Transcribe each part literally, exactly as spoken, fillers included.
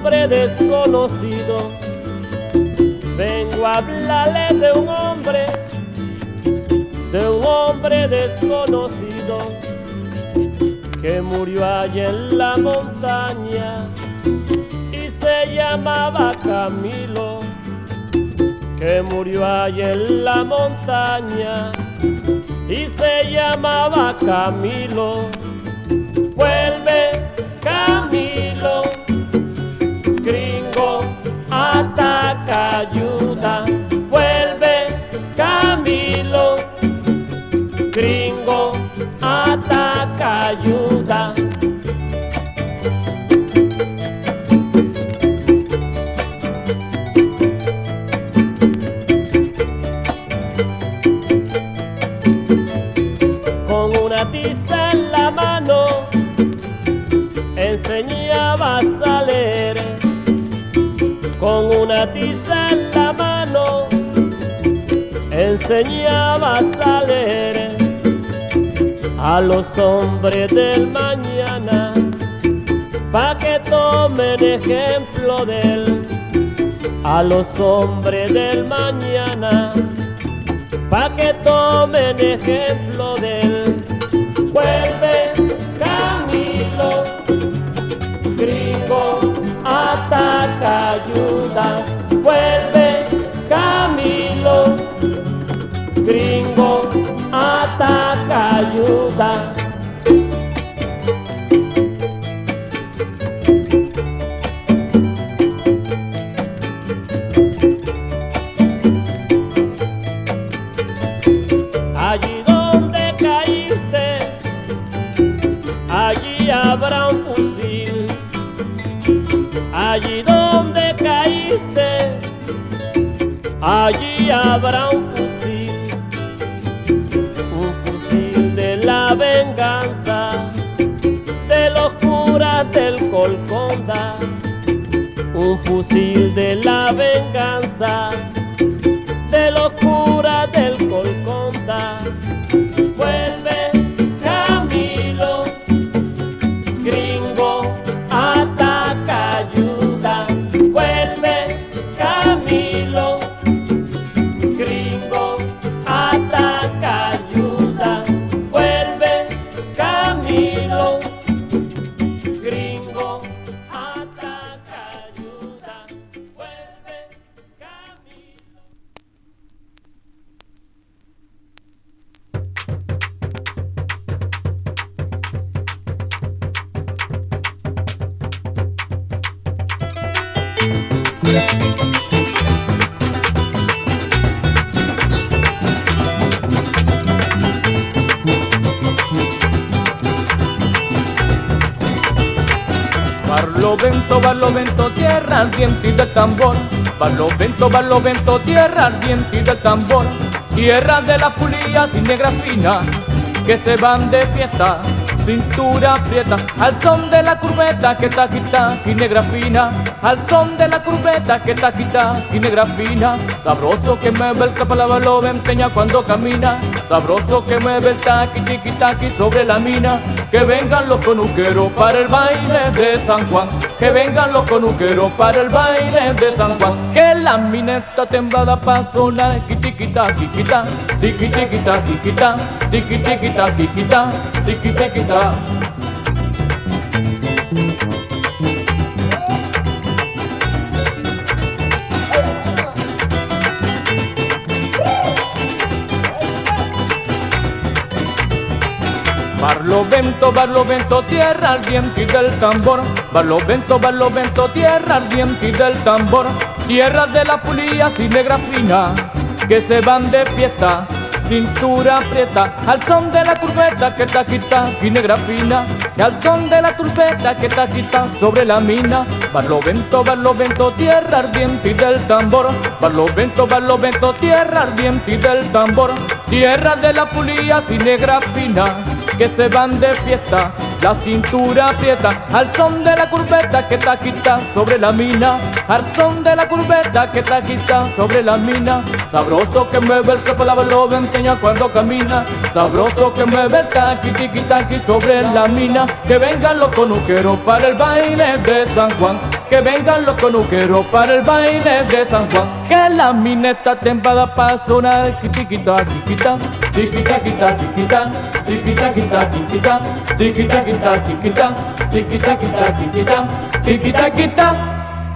hombre desconocido. Vengo a hablarle de un hombre, de un hombre desconocido que murió allá en la montaña y se llamaba Camilo. Que murió allá en la montaña y se llamaba Camilo. Vuelve Camilo, gringo, ataca, ayuda. Vuelve Camilo, gringo, ataca, ayuda. Con una tiza en la mano enseñabas a leer. Con una tiza en la mano enseñabas a leer a los hombres del mañana, pa' que tomen ejemplo de él. A los hombres del mañana, pa' que tomen ejemplo de él. Vuelve Camilo, gringo, ataca, ayuda. Vuelve Camilo, gringo, ataca, ayuda. Allí donde caíste, allí habrá un fusil. Allí donde caíste, allí habrá un fusil. Un fusil de la venganza de los curas del Golconda. Un fusil de la venganza de los curas del Golconda. Vuelve Camilo, gringo, ataca, ayuda. Vuelve Camilo, gringo, ataca, ayuda. Vuelve Camilo, gringo, ataca, ayuda. Vuelve Camilo. Barlovento, Barlovento, tierra ardiente y del tambor. Barlovento, Barlovento, tierra ardiente y del tambor. Tierra de las fulías y negra fina que se van de fiesta, cintura aprieta, al son de la curveta que taquita y negra fina, al son de la curveta que taquita y negra fina. Sabroso que mueve el capala barloventeña cuando camina, sabroso que mueve el taqui tiqui taqui sobre la mina. Que vengan los conuqueros para el baile de San Juan, que vengan los conuqueros para el baile de San Juan. Que la mina está temblada pa' sonar, tiqui tiqui taqui quita, tiqui tiqui taqui quita, tiqui tiqui taqui quita, tiqui tiqui ta. Barlovento, Barlovento, tierra ardiente y del tambor. Barlovento, Barlovento, tierra ardiente y del tambor. Tierra de la fulía y negra fina que se van de fiesta, cintura aprieta, al son de la curveta que taquita y negra fina, y al son de la turbeta que taquita sobre la mina. Barlovento, Barlovento, tierra ardiente y del tambor. Barlovento, Barlovento, tierra ardiente y del tambor. Tierra de la fulía y negra fina que se van de fiesta, la cintura aprieta, al son de la curveta que taquita sobre la mina, al son de la curveta que taquita sobre la mina. Sabroso que mueve el cuerpo la barloventeña cuando camina, sabroso que mueve el taqui tiqui taqui sobre la mina. Que vengan los conuqueros para el baile de San Juan, que vengan los conuqueros para el baile de San Juan, que la mineta tempada pa' sonar, tiquita, tiquita, tiquita, tiquita, tiquita, tiquita, tiquita, tiquita, tiquita, tiquita, tiquita, tiquita, tiquita, tiquita, tiquita.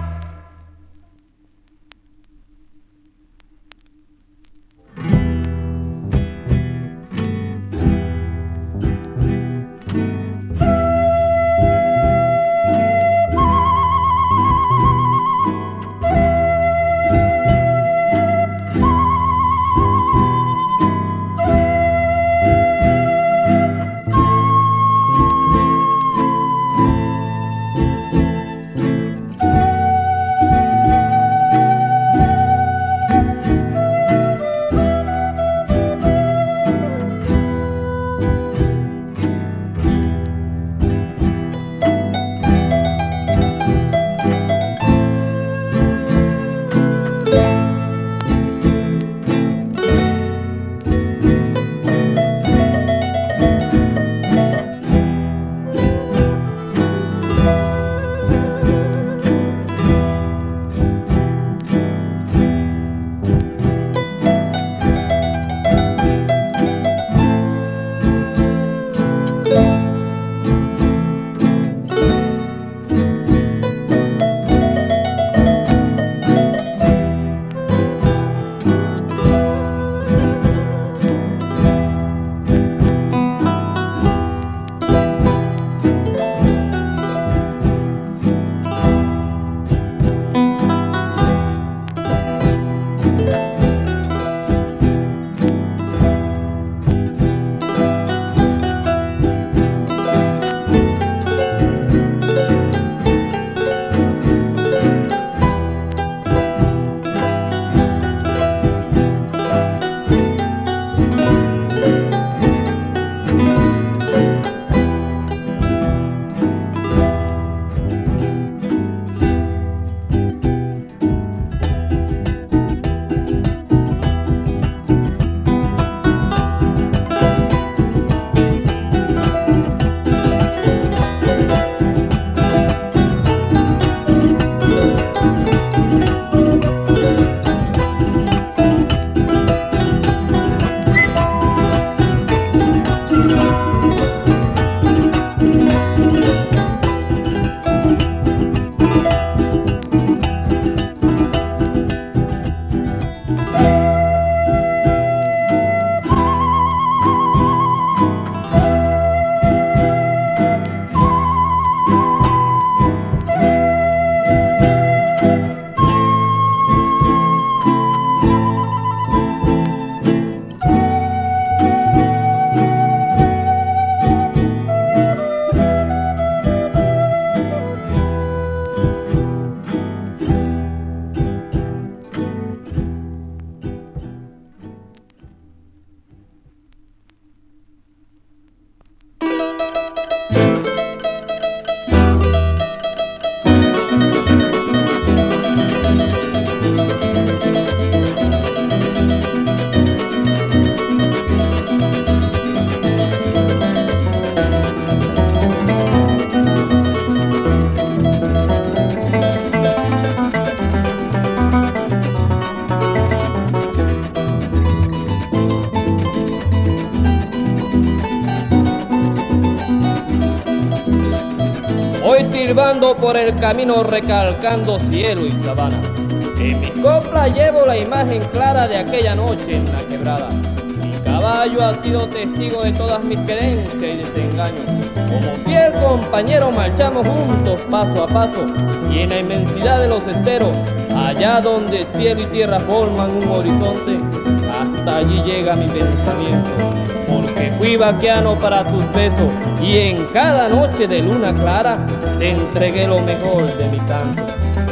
silbando por el camino recalcando cielo y sabana. En mis coplas llevo la imagen clara de aquella noche en la quebrada. Mi caballo ha sido testigo de todas mis querencias y desengaños. Como fiel compañero marchamos juntos paso a paso y en la inmensidad de los esteros, allá donde cielo y tierra forman un horizonte, hasta allí llega mi pensamiento, porque fui vaquiano para tus besos y en cada noche de luna clara te entregué lo mejor de mi canto.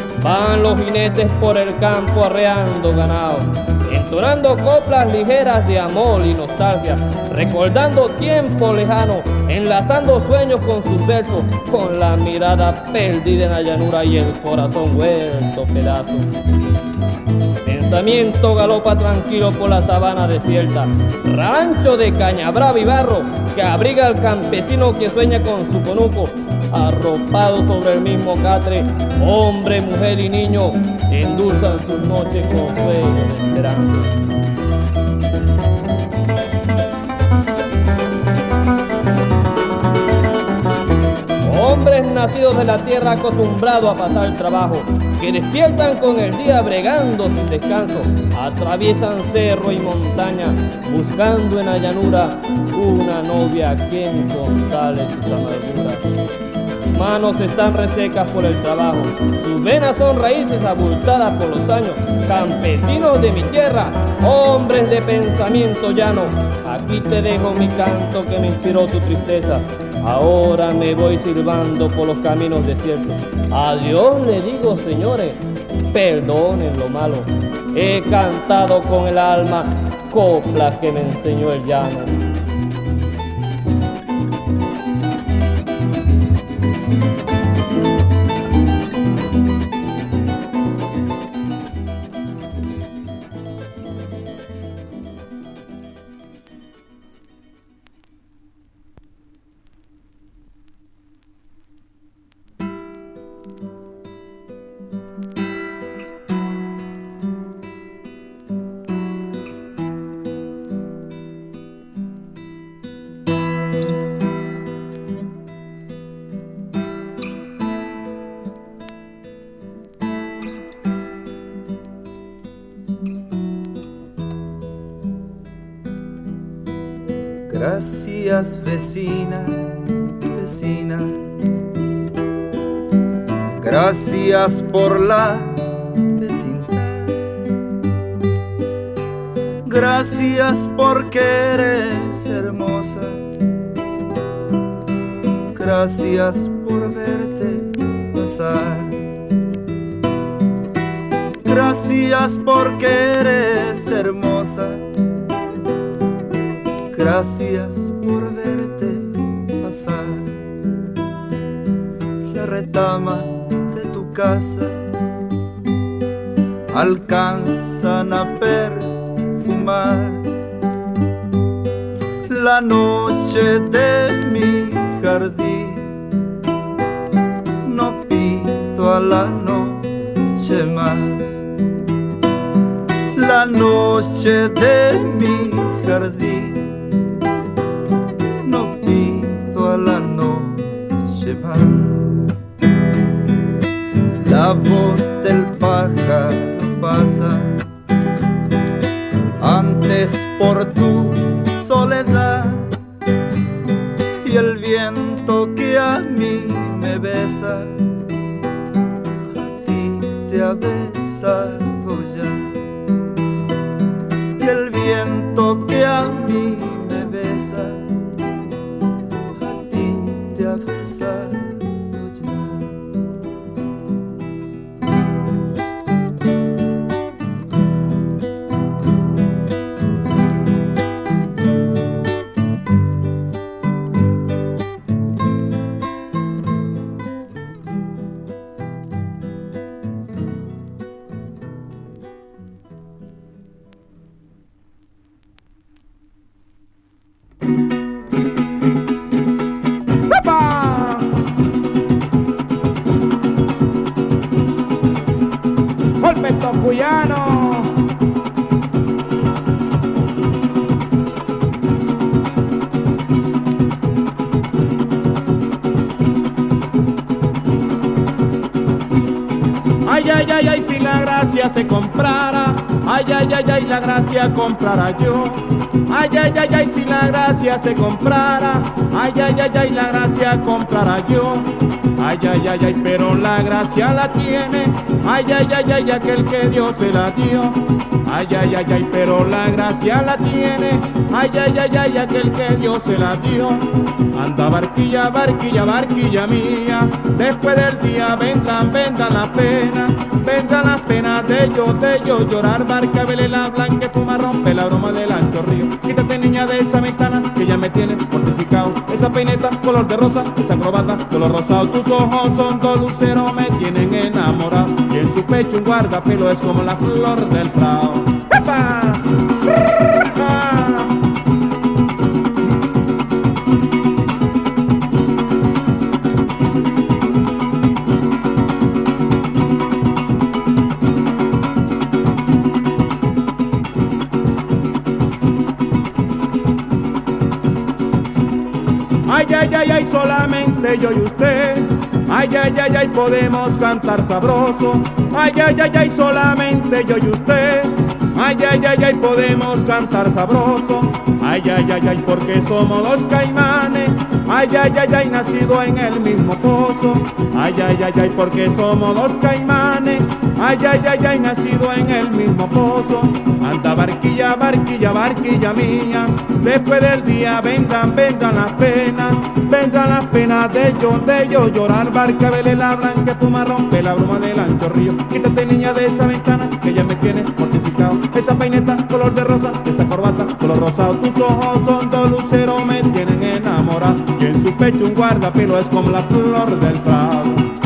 Van los jinetes por el campo arreando ganado, entonando coplas ligeras de amor y nostalgia, recordando tiempo lejano, enlazando sueños con sus versos, con la mirada perdida en la llanura y el corazón vuelto pedazos. Pensamiento galopa tranquilo por la sabana desierta, rancho de caña brava y barro que abriga al campesino que sueña con su conuco, arropados sobre el mismo catre, hombre, mujer y niño, endulzan sus noches con sueño de esperanza. Hombres nacidos de la tierra acostumbrados a pasar el trabajo, que despiertan con el día bregando sin descanso, atraviesan cerro y montaña, buscando en la llanura una novia que confrontale sus amarguras. Sus manos están resecas por el trabajo, sus venas son raíces abultadas por los años. Campesinos de mi tierra, hombres de pensamiento llano, aquí te dejo mi canto que me inspiró tu tristeza. Ahora me voy silbando por los caminos desiertos. Adiós le digo, señores, perdonen lo malo. He cantado con el alma coplas que me enseñó el llano. Gracias vecina, vecina, gracias por la vecindad, gracias porque eres hermosa, gracias por verte pasar, gracias porque eres hermosa, gracias por verte pasar. La retama de tu casa alcanzan a perfumar la noche de mi jardín. No pido a la noche más, la noche de mi jardín. A la noche más. La voz del pájaro pasa antes por tu soledad, y el viento que a mí me besa a ti te ha besado ya, y el viento que a mí me besa te ha besado ya. Cuyano. Ay, ay, ay, ay, si la gracia se comprara, ay, ay, ay, ay, la gracia comprara yo. Ay, ay, ay, ay, si la gracia se comprara, ay, ay, ay, ay, la gracia comprara yo. Ay, ay, ay, ay, pero la gracia la tiene, ay, ay, ay, ay, aquel que Dios se la dio. Ay, ay, ay, ay, pero la gracia la tiene, ay, ay, ay, ay, aquel que Dios se la dio. Anda barquilla, barquilla, barquilla mía, después del día vendrán, vendrán la pena, vendrán las penas de yo, de yo llorar. Barca, vele la blanca espuma, rompe la broma del ancho río. Quítate, niña, de esa ventana que ya me tiene mortificado. Esa peineta color de rosa, esa corbata color rosado. Tus ojos son dos luceros, me tienen enamorado. Y en su pecho un guardapelo es como la flor del prado. ¡Epa! ay, ay, ay, solamente yo y usted. Ay, ay, ay, ay, podemos cantar sabroso. Ay, ay, ay, ay, solamente yo y usted. Ay, ay, ay, ay, podemos cantar sabroso. Ay, ay, ay, ay, porque somos los caimanes. Ay, ay, ay, ay, nacido en el mismo pozo. Ay, ay, ay, ay, porque somos los caimanes. Ay, ay, ay, ay, nacido en el mismo pozo. Anda barquilla, barquilla, barquilla mía. Después del día vendrán, vendrán las penas. Vendrán las penas de yo, de yo llorar. Barca, vele la blanca espuma, rompe la bruma del ancho río. Quítate, niña, de esa ventana que ya me tiene mortificado. Esa peineta color de rosa, esa corbata color rosado. Tus ojos son dos luceros, me tienen enamorado. Y en su pecho un guardapelo es como la flor del prado.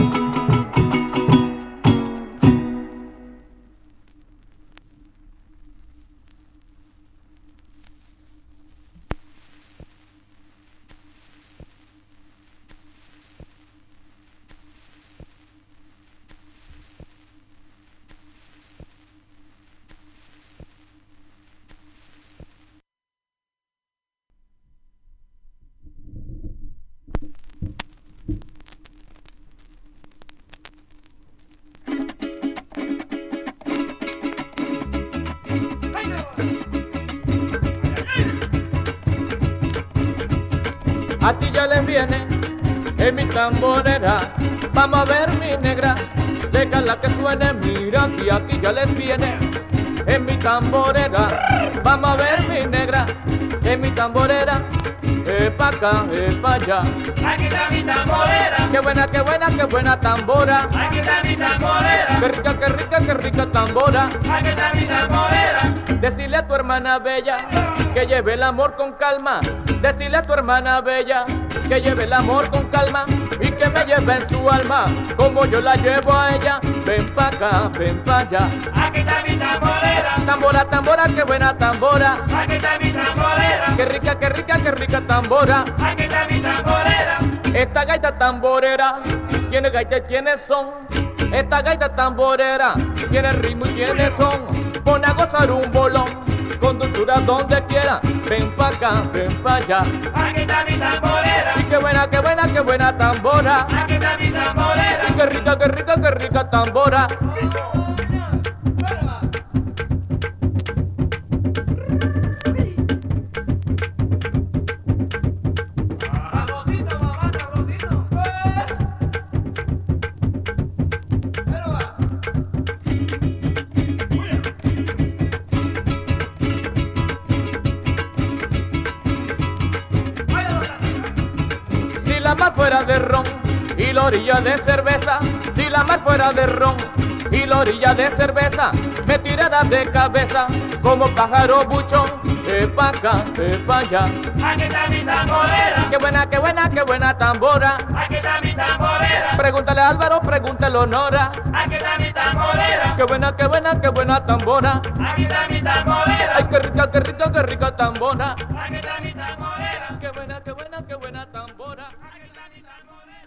A ti ya les viene en mi tamborera. Vamos a ver, mi negra, déjala que suene. Mira que aquí ya les viene en mi tamborera. Vamos a ver, mi negra, en mi tamborera. Es pa' acá, es pa' allá. Aquí está mi tamborera. Qué buena, qué buena, qué buena tambora. Aquí está mi tamborera. Qué rica, qué rica, qué rica tambora. Aquí está mi tamborera. Decile a tu hermana bella que lleve el amor con calma. Decile a tu hermana bella que lleve el amor con calma y que me lleve en su alma como yo la llevo a ella. Ven pa' acá, ven pa' allá. Aquí está mi tamborera. Tambora, tambora, qué buena tambora. Aquí está mi tamborera. Qué rica, qué rica, qué rica tambora. Aquí está mi tamborera. Esta gaita tamborera tiene gaita y tiene son. Esta gaita tamborera tiene ritmo y tiene son. Pone a gozar un bolón con dulzura donde quiera. Ven pa' acá, ven pa' allá. Aquí está mi tamborera. Y qué buena, qué buena, qué buena tambora. Aquí está mi tamborera. Y qué rica, qué rica, qué rica tambora. Si la mar fuera de ron y la orilla de cerveza, si la mar fuera de ron y la orilla de cerveza, me tirara de cabeza como pájaro buchón. De pa' acá, de pa' allá. Aquí está mi tamborera. Qué buena, qué buena, qué buena tambora. Aquí está mi tamborera. Pregúntale a Álvaro, pregúntale a Nora. Aquí está mi tamborera. Qué buena, qué buena, qué buena tambora. Aquí está mi tamborera. Ay, qué rica, qué rica, qué rica tambora. Aquí está mi tamborera. Qué buena, qué buena, qué buena tambora. Aquí está mi tamborera.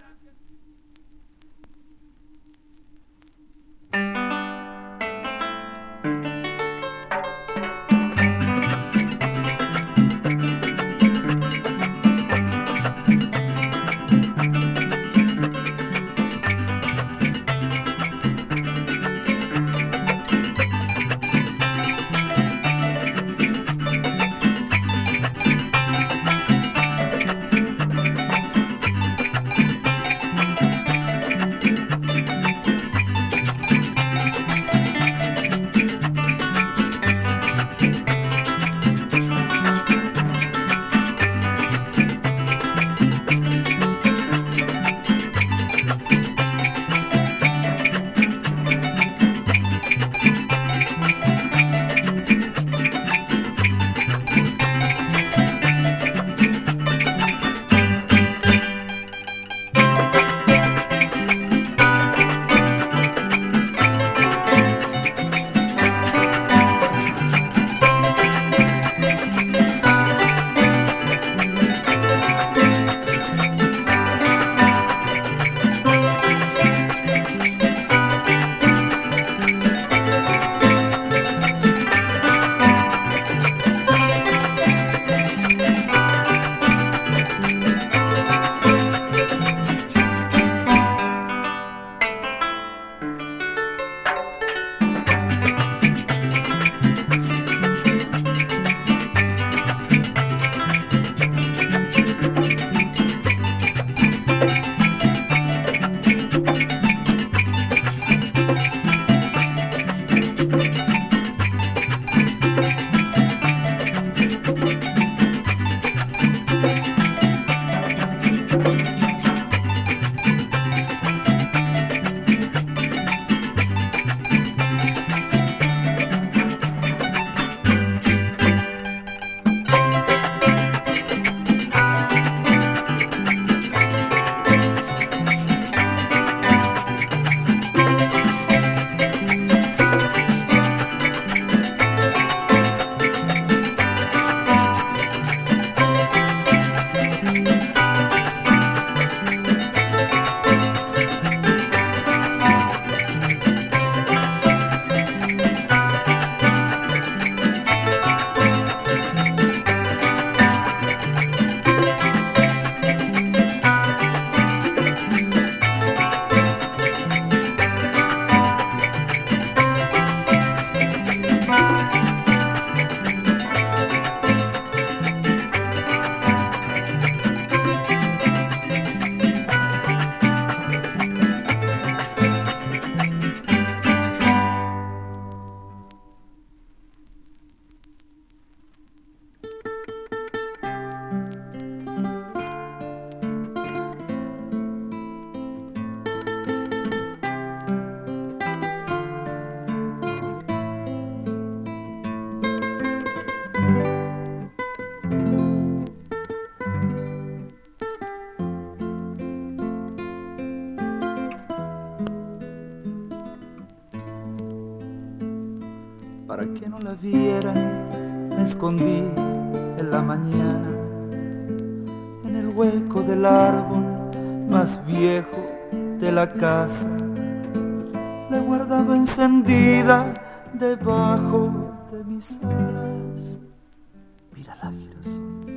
para que no la vieran, me escondí en la mañana en el hueco del árbol más viejo de la casa. La he guardado encendida debajo de mis alas. Mírala, girasol,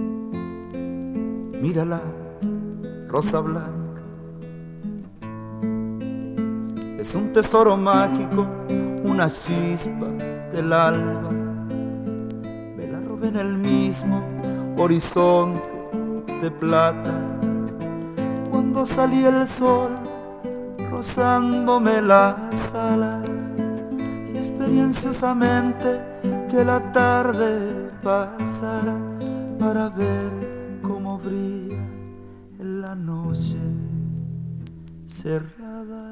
mírala, rosa blanca. Es un tesoro mágico, una chispa del alba. Me la robé en el mismo horizonte de plata, cuando salía el sol rozándome las alas, y experienciosamente que la tarde pasara para ver cómo brilla en la noche cerrada.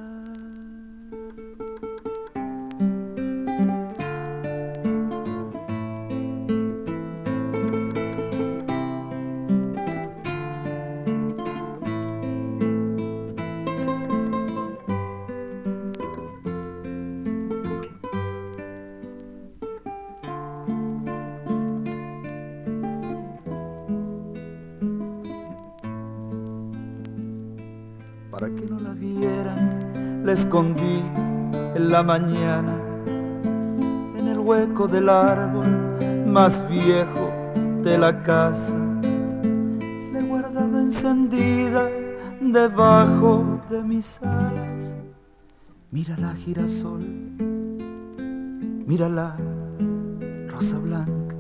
Para que no la vieran, la escondí en la mañana en el hueco del árbol más viejo de la casa. La he guardado encendida debajo de mis alas. Mírala, girasol, mírala, rosa blanca.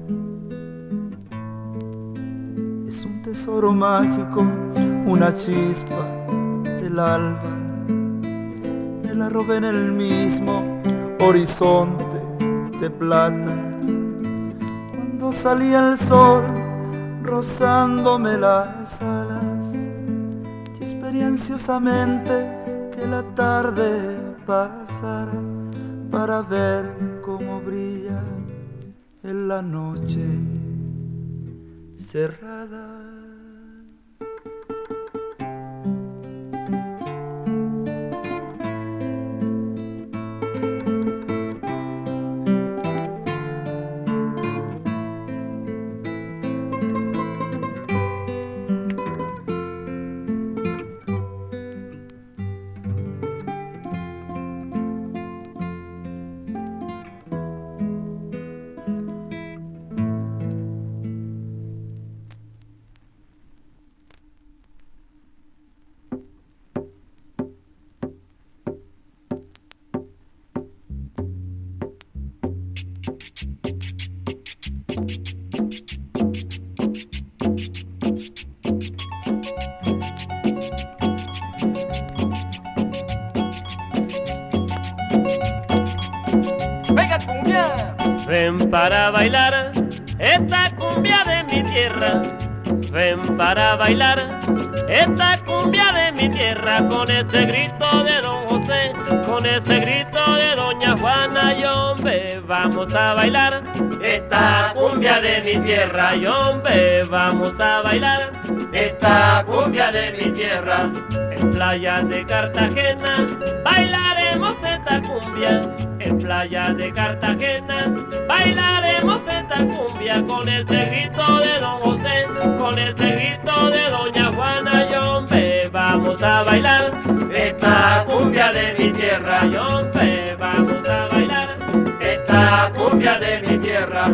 Es un tesoro mágico, una chispa del alba. Me la robé en el mismo horizonte de plata, cuando salía el sol rozándome las alas, y experienciosamente que la tarde pasara para ver cómo brilla en la noche cerrada. Ven para bailar esta cumbia de mi tierra, ven para bailar esta cumbia de mi tierra, con ese grito de don José, con ese grito de doña Juana, y hombre, vamos a bailar esta cumbia de mi tierra, y hombre, vamos a bailar esta cumbia de mi tierra. En playa de Cartagena bailaremos esta cumbia, en playa de Cartagena bailaremos esta cumbia, con ese grito de don José, con ese grito de doña Juana, y hombre, vamos a bailar esta cumbia de mi tierra, y hombre, vamos a bailar esta cumbia de mi tierra.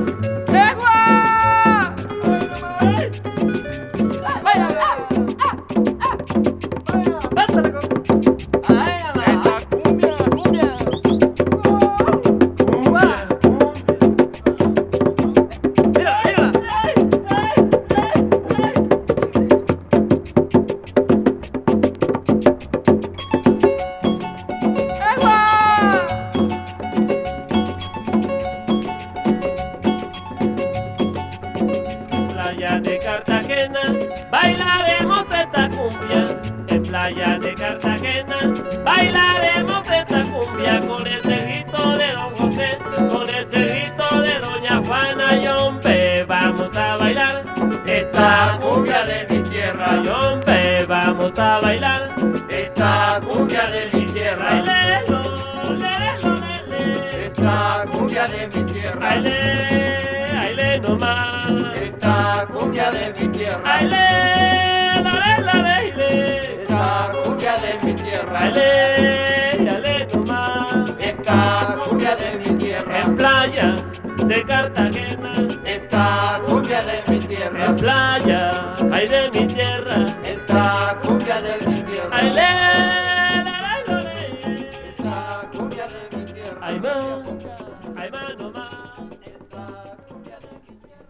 Aile, aile nomás. esta cumbia de mi tierra, Aile, la la la aile. esta cumbia de mi tierra, Aile, aile nomás. esta cumbia de mi tierra, En playa de Cartagena, esta cumbia de mi tierra, en playa, ay de mi tierra. esta cumbia de mi tierra, Aile, la la la la. esta cumbia de mi tierra, Ay más, ay más nomás. esta cumbia de mi tierra.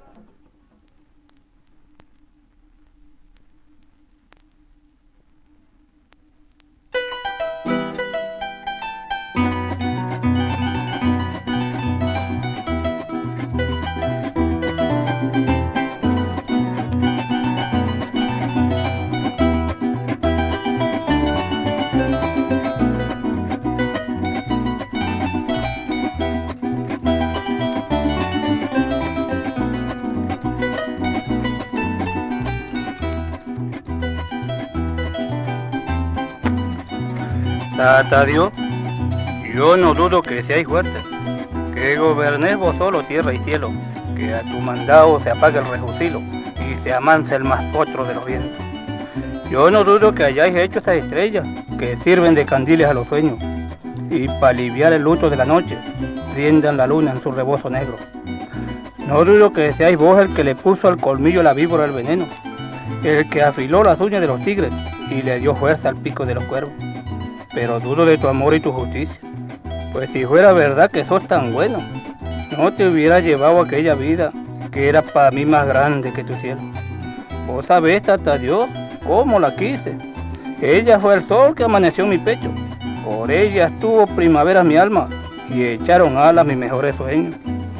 Tata Dios, yo no dudo que seáis fuertes, que gobernéis vos solo tierra y cielo, que a tu mandado se apague el rejucilo y se amanse el más potro de los vientos. Yo no dudo que hayáis hecho esas estrellas que sirven de candiles a los sueños y para aliviar el luto de la noche riendan la luna en su rebozo negro. No dudo que seáis vos el que le puso al colmillo la víbora el veneno, el que afiló las uñas de los tigres y le dio fuerza al pico de los cuervos. Pero dudo de tu amor y tu justicia, pues si fuera verdad que sos tan bueno, no te hubiera llevado aquella vida que era para mí más grande que tu cielo. Vos sabés, Tata Dios, cómo la quise. Ella fue el sol que amaneció en mi pecho, por ella estuvo primavera mi alma y echaron alas mis mejores sueños.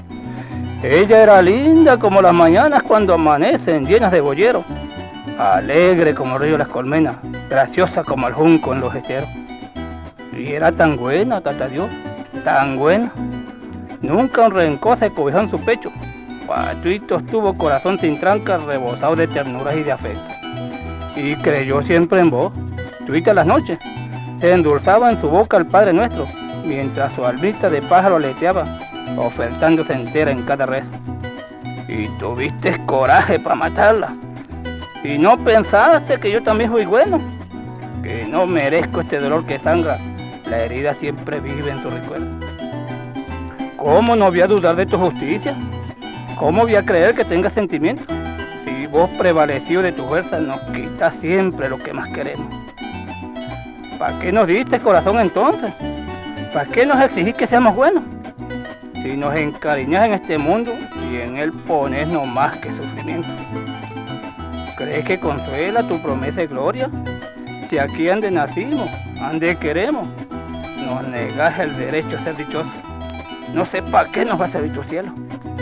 Ella era linda como las mañanas cuando amanecen llenas de boyeros, alegre como el río las colmenas, graciosa como el junco en los esteros. Y era tan buena, Tata Dios, tan buena. Nunca un rencor se cobijó en su pecho. Patuito estuvo corazón sin trancas, rebosado de ternuras y de afecto. Y creyó siempre en vos. Tuita las noches, se endulzaba en su boca el Padre Nuestro, mientras su almita de pájaro aleteaba, ofertándose entera en cada rezo. Y tuviste coraje para matarla. Y no pensaste que yo también fui bueno, que no merezco este dolor que sangra. La herida siempre vive en tu recuerdo. ¿Cómo no voy a dudar de tu justicia? ¿Cómo voy a creer que tengas sentimientos? Si vos prevalecido de tu fuerza nos quitas siempre lo que más queremos. ¿Para qué nos diste corazón entonces? ¿Para qué nos exigís que seamos buenos? Si nos encariñas en este mundo y en él pones no más que sufrimiento. ¿Crees que consuela tu promesa de gloria? Si aquí ande nacimos, ande queremos, nos negás el derecho a ser dichosos. No sé para qué nos va a servir tu cielo.